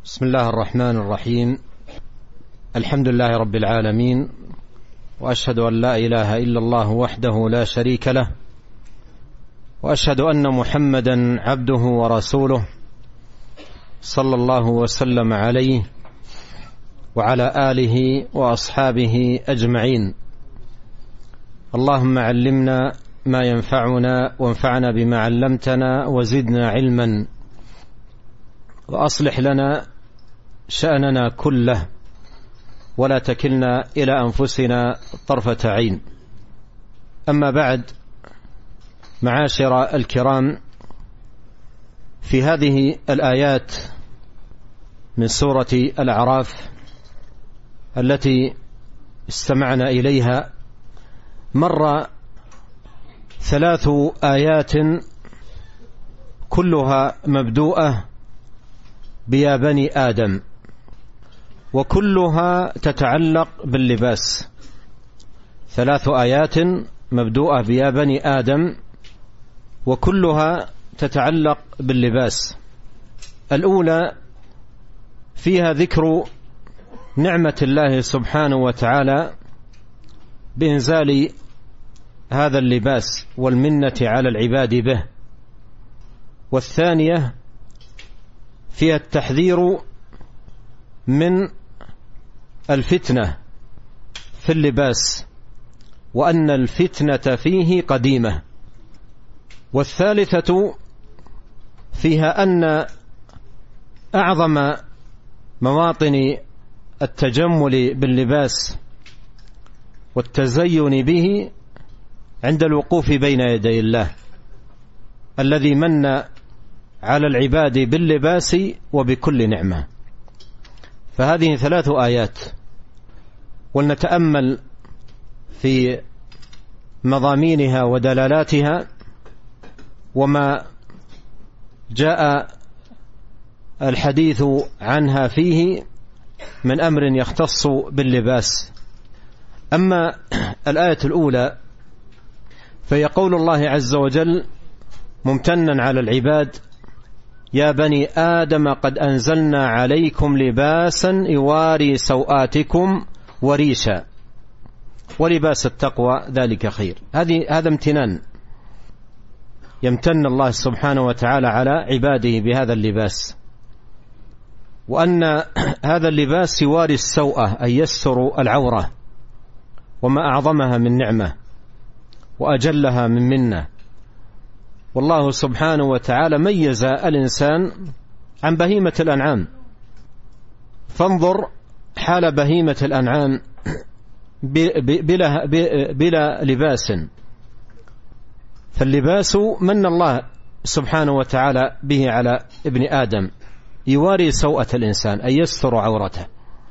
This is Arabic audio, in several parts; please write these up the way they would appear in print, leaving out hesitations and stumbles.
بسم الله الرحمن الرحيم. الحمد لله رب العالمين، وأشهد أن لا إله إلا الله وحده لا شريك له، وأشهد أن محمدا عبده ورسوله صلى الله وسلم عليه وعلى آله وأصحابه أجمعين. اللهم علمنا ما ينفعنا وانفعنا بما علمتنا وزدنا علما، وأصلح لنا شأننا كله ولا تكلنا إلى أنفسنا طرفة عين. أما بعد، معاشر الكرام، في هذه الآيات من سورة الأعراف التي استمعنا إليها مر 3 آيات كلها مبدوءة بيا بني آدم، وكلها تتعلق باللباس. 3 آيات مبدوءة بيا بني آدم وكلها تتعلق باللباس. الأولى فيها ذكر نعمة الله سبحانه وتعالى بإنزال هذا اللباس والمنة على العباد به. والثانية فيها التحذير من الفتنة في اللباس، وأن الفتنة فيه قديمة. والثالثة فيها أن أعظم مواطن التجمل باللباس والتزين به عند الوقوف بين يدي الله الذي من على العباد باللباس وبكل نعمة. فهذه 3 آيات، ولنتأمل في مضامينها ودلالاتها وما جاء الحديث عنها فيه من أمر يختص باللباس. أما الآية الأولى فهي قول الله عز وجل ممتنا على العباد: يا بني آدم قد أنزلنا عليكم لباسا يواري سوآتكم وريشا ولباس التقوى ذلك خير. هذا امتنان، يمتن الله سبحانه وتعالى على عباده بهذا اللباس، وأن هذا اللباس يواري السوءة أي يستر العورة، وما أعظمها من نعمة وأجلها من منة. والله سبحانه وتعالى ميز الإنسان عن بهيمة الأنعام. فانظر حال بهيمة الأنعام بلا لباس، فاللباس من الله سبحانه وتعالى به على ابن آدم، يواري سوءة الإنسان أي يستر عورته.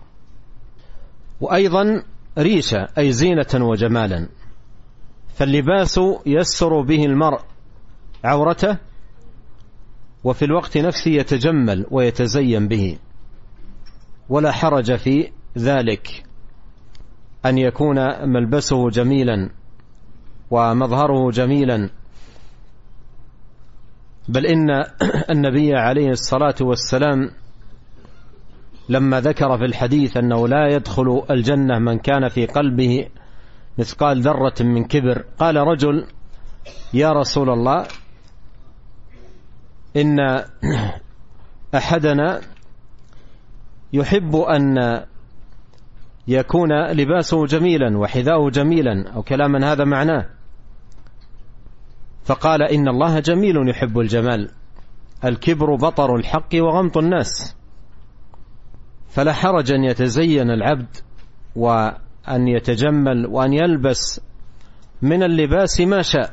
وأيضا ريشة أي زينة وجمالا، فاللباس يستر به المرء عورته، وفي الوقت نفسه يتجمل ويتزين به، ولا حرج في ذلك أن يكون ملبسه جميلا ومظهره جميلا. بل إن النبي عليه الصلاة والسلام لما ذكر في الحديث أنه لا يدخل الجنة من كان في قلبه مثقال ذرة من كبر، قال رجل: يا رسول الله، إن أحدنا يحب أن يكون لباسه جميلا وحذاؤه جميلا، أو كلاما هذا معناه. فقال: إن الله جميل يحب الجمال، الكبر بطر الحق وغمط الناس. فلا حرج أن يتزين العبد وأن يتجمل وأن يلبس من اللباس ما شاء،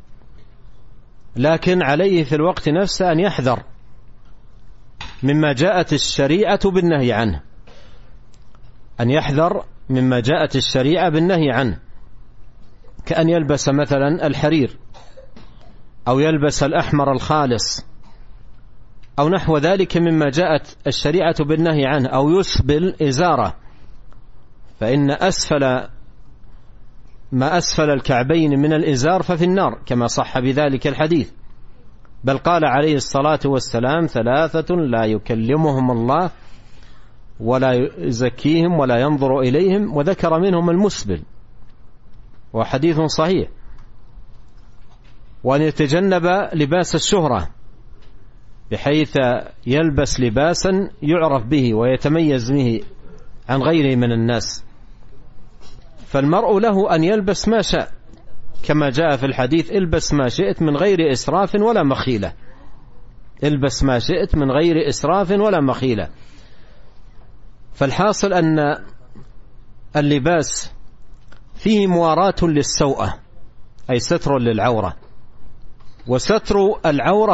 لكن عليه في الوقت نفسه أن يحذر مما جاءت الشريعة بالنهي عنه، أن يحذر مما جاءت الشريعة بالنهي عنه، كأن يلبس مثلا الحرير، أو يلبس الأحمر الخالص، أو نحو ذلك مما جاءت الشريعة بالنهي عنه، أو يسبل إزارة، فإن ما أسفل الكعبين من الإزار ففي النار، كما صح بذلك الحديث. بل قال عليه الصلاة والسلام: 3 لا يكلمهم الله ولا يزكيهم ولا ينظر إليهم، وذكر منهم المسبل وحديث صحيح، وأن يتجنب لباس الشهرة بحيث يلبس لباسا يعرف به ويتميز به عن غيره من الناس. فالمرء له أن يلبس ما شاء كما جاء في الحديث: البس ما شئت من غير إسراف ولا مخيلة. البس ما شئت من غير إسراف ولا مخيلة. فالحاصل أن اللباس فيه مواراة للسوءة، أي ستر للعورة، وستر العورة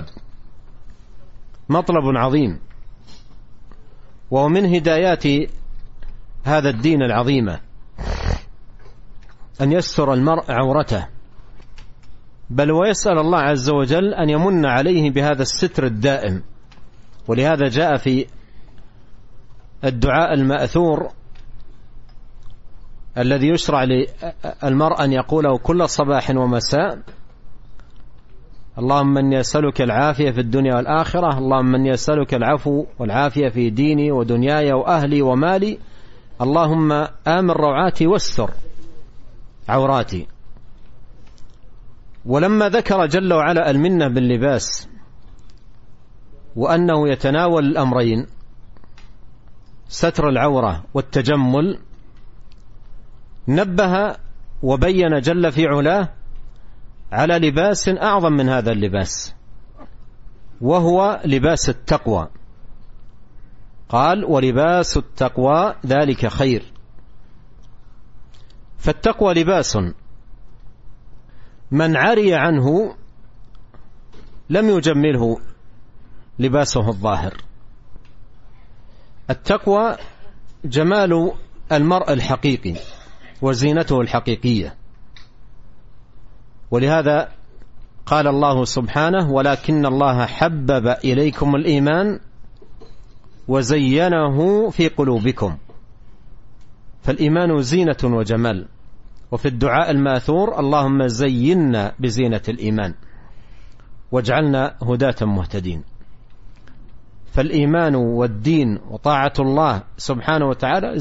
مطلب عظيم، ومن هدايات هذا الدين العظيمة أن يستر المرء عورته، بل ويسأل الله عز وجل أن يمن عليه بهذا الستر الدائم. ولهذا جاء في الدعاء المأثور الذي يشرع للمرء أن يقوله كل صباح ومساء: اللهم إني أسألك العافية في الدنيا والآخرة، اللهم إني أسألك العفو والعافية في ديني ودنياي وأهلي ومالي، اللهم آمن روعاتي واستر عوراتي. ولما ذكر جل وعلا المنة باللباس وأنه يتناول الأمرين، ستر العورة والتجمل، نبه وبين جل في علاه على لباس أعظم من هذا اللباس، وهو لباس التقوى. قال: ولباس التقوى ذلك خير. فالتقوى لباس من عري عنه لم يجمله لباسه الظاهر. التقوى جمال المرء الحقيقي وزينته الحقيقية. ولهذا قال الله سبحانه: ولكن الله حبب إليكم الإيمان وزينه في قلوبكم. فالإيمان زينة وجمال. وفي الدعاء الماثور: اللهم زينا بزينة الإيمان واجعلنا هداة مهتدين. فالإيمان والدين وطاعة الله سبحانه وتعالى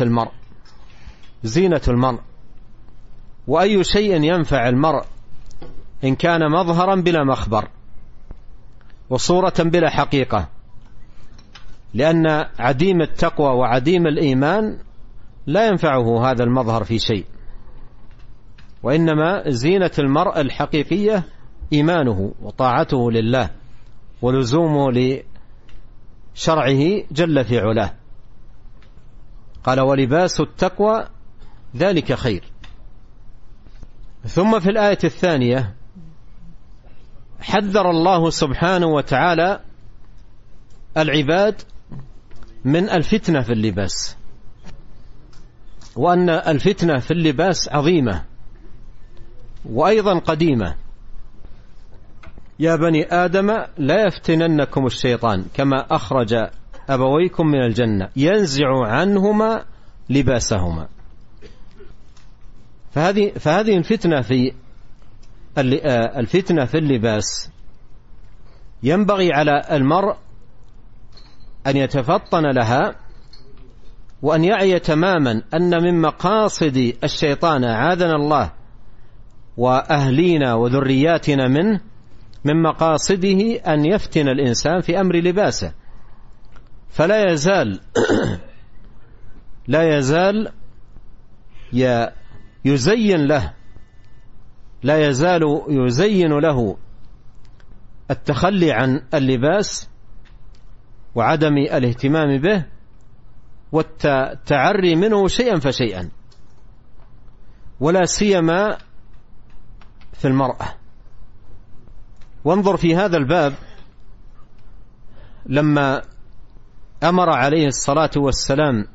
زينة المرء. وأي شيء ينفع المرء إن كان مظهرا بلا مخبر وصورة بلا حقيقة، لأن عديم التقوى وعديم الإيمان لا ينفعه هذا المظهر في شيء، وإنما زينة المرء الحقيقية إيمانه وطاعته لله ولزومه لشرعه جل في علاه. قال: ولباس التقوى ذلك خير. ثم في الآية الثانية حذر الله سبحانه وتعالى العباد من الفتنة في اللباس، وأن الفتنة في اللباس عظيمة وأيضا قديمة. يا بني آدم لا يفتننكم الشيطان كما أخرج أبويكم من الجنة ينزع عنهما لباسهما. فهذه الفتنة في اللباس ينبغي على المرء أن يتفطن لها، وأن يعي تماما أن من مقاصد الشيطان أعاذنا الله وأهلينا وذرياتنا منه، من مقاصده أن يفتن الإنسان في أمر لباسه، فلا يزال يزين له، لا يزال يزين له التخلي عن اللباس وعدم الاهتمام به والتعري منه شيئا فشيئا، ولا سيما في المرأة. وانظر في هذا الباب لما أمر عليه الصلاة والسلام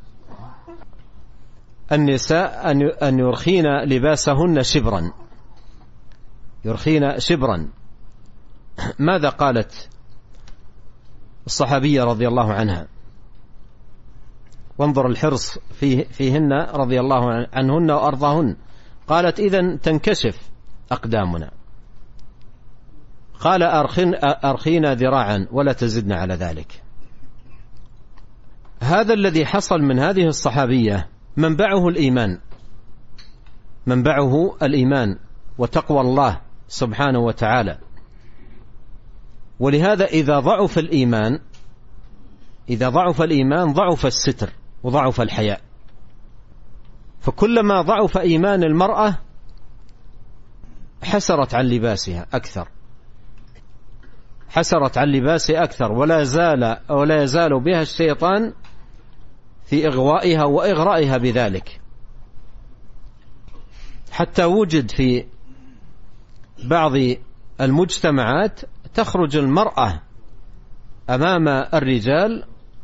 النساء أن يرخين لباسهن شبرا، ماذا قالت الصحابية رضي الله عنها؟ وانظر الحرص فيهن رضي الله عنهن وأرضاهن. قالت: إذن تنكشف أقدامنا. قال: أرخينا ذراعا ولا تزدنا على ذلك. هذا الذي حصل من هذه الصحابية منبعه الإيمان وتقوى الله سبحانه وتعالى. ولهذا إذا ضعف الإيمان ضعف الستر وضعف الحياء. فكلما ضعف إيمان المرأة حسرت عن لباسها أكثر ولا يزال بها الشيطان في إغوائها وإغرائها بذلك، حتى وجد في بعض المجتمعات تخرج المرأة أمام الرجال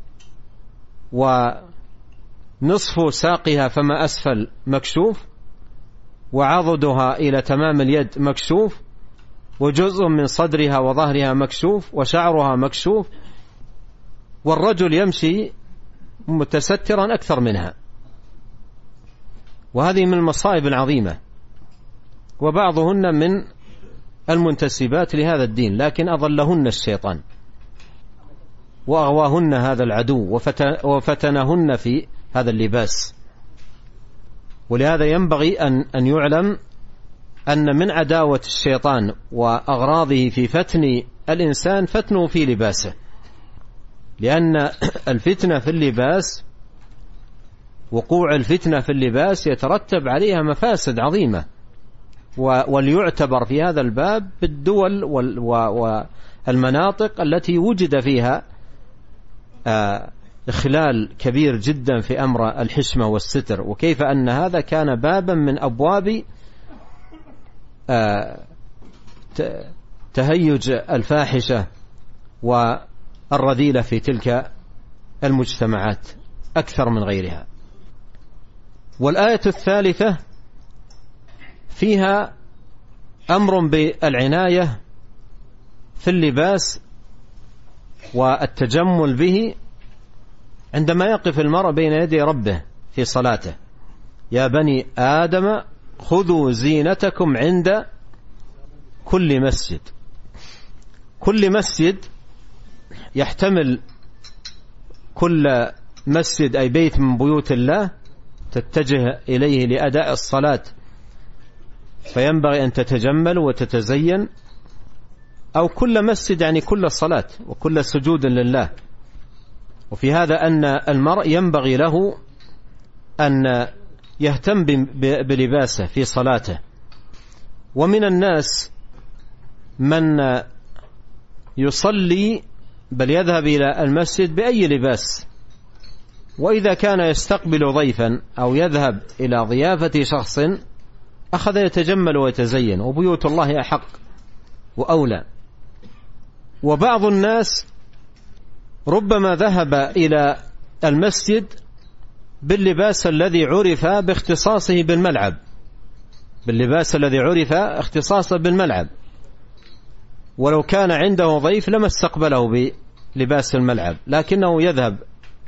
ونصف ساقها فما أسفل مكشوف، وعضدها إلى تمام اليد مكشوف، وجزء من صدرها وظهرها مكشوف، وشعرها مكشوف، والرجل يمشي متسترا أكثر منها. وهذه من المصائب العظيمة، وبعضهن من المنتسبات لهذا الدين، لكن أضلهن الشيطان وأغواهن هذا العدو وفتنهن في هذا اللباس. ولهذا ينبغي أن يعلم أن من عداوة الشيطان وأغراضه في فتن الإنسان فتنه في لباسه، لأن الفتنة في اللباس، وقوع الفتنة في اللباس يترتب عليها مفاسد عظيمة. وليعتبر في هذا الباب بالدول والمناطق التي وجد فيها إخلال كبير جدا في أمر الحشمة والستر، وكيف أن هذا كان بابا من أبواب تهيج الفاحشة والرذيلة في تلك المجتمعات أكثر من غيرها. والآية الثالثة فيها أمر بالعناية في اللباس والتجمل به عندما يقف المرء بين يدي ربه في صلاته. يا بني آدم خذوا زينتكم عند كل مسجد. كل مسجد يحتمل كل مسجد أي بيت من بيوت الله تتجه إليه لأداء الصلاة، فينبغي أن تتجمل وتتزين، أو كل مسجد يعني كل الصلاة وكل سجود لله. وفي هذا أن المرء ينبغي له أن يهتم بلباسه في صلاته. ومن الناس من يصلي بل يذهب إلى المسجد بأي لباس، وإذا كان يستقبل ضيفا أو يذهب إلى ضيافة شخص أخذ يتجمل ويتزين، وبيوت الله أحق وأولى. وبعض الناس ربما ذهب إلى المسجد باللباس الذي عرف باختصاصه بالملعب، ولو كان عنده ضيف لما استقبله بلباس الملعب، لكنه يذهب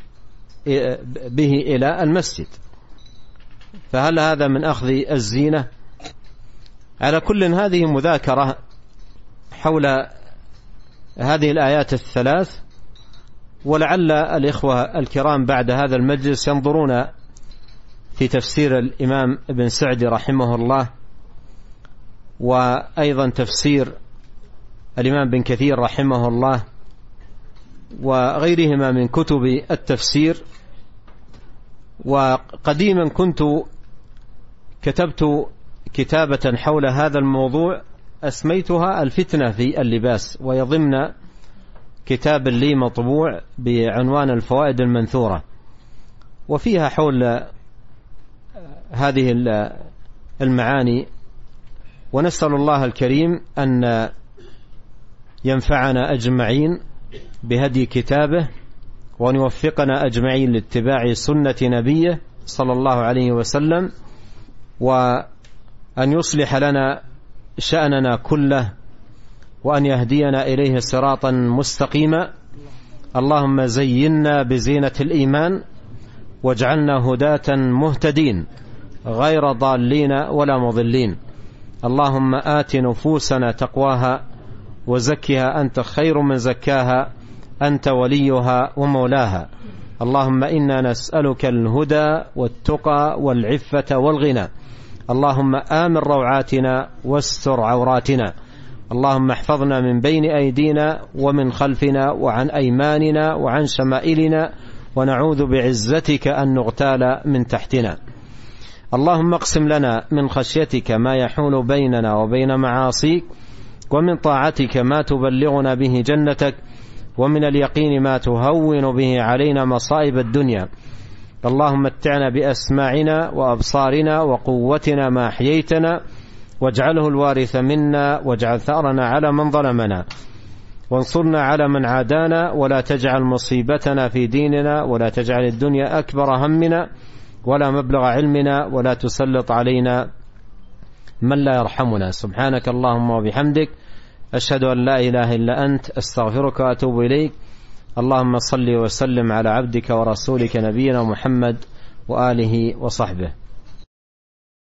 به إلى المسجد. فهل هذا من أخذ الزينة؟ على كل هذه مذاكرة حول هذه الآيات الثلاث، ولعل الإخوة الكرام بعد هذا المجلس ينظرون في تفسير الإمام ابن سعدي رحمه الله، وأيضا تفسير الإمام بن كثير رحمه الله، وغيرهما من كتب التفسير. وقديما كنت كتبت كتابة حول هذا الموضوع أسميتها الفتنة في اللباس، ويضمن كتاب لي مطبوع بعنوان الفوائد المنثورة، وفيها حول هذه المعاني. ونسأل الله الكريم أن ينفعنا أجمعين بهدي كتابه، وأن يوفقنا أجمعين لاتباع سنة نبيه صلى الله عليه وسلم، وأن يصلح لنا شأننا كله، وأن يهدينا إليه صراطا مستقيما. اللهم زينا بزينة الإيمان، واجعلنا هداة مهتدين غير ضالين ولا مضلين. اللهم آت نفوسنا تقواها وزكها أنت خير من زكاها، أنت وليها ومولاها. اللهم إنا نسألك الهدى والتقى والعفة والغنى. اللهم آمن روعاتنا واستر عوراتنا. اللهم احفظنا من بين أيدينا ومن خلفنا وعن أيماننا وعن شمائلنا، ونعوذ بعزتك أن نغتال من تحتنا. اللهم اقسم لنا من خشيتك ما يحول بيننا وبين معاصيك، ومن طاعتك ما تبلغنا به جنتك، ومن اليقين ما تهون به علينا مصائب الدنيا. اللهم متعنا بأسماعنا وأبصارنا وقوتنا ما أحييتنا، واجعله الوارث منا، واجعل ثأرنا على من ظلمنا، وانصرنا على من عادانا، ولا تجعل مصيبتنا في ديننا، ولا تجعل الدنيا أكبر همنا ولا مبلغ علمنا، ولا تسلط علينا من لا يرحمنا. سبحانك اللهم وبحمدك، أشهد أن لا إله إلا أنت، أستغفرك وأتوب إليك. اللهم صل وسلم على عبدك ورسولك نبينا محمد وآله وصحبه.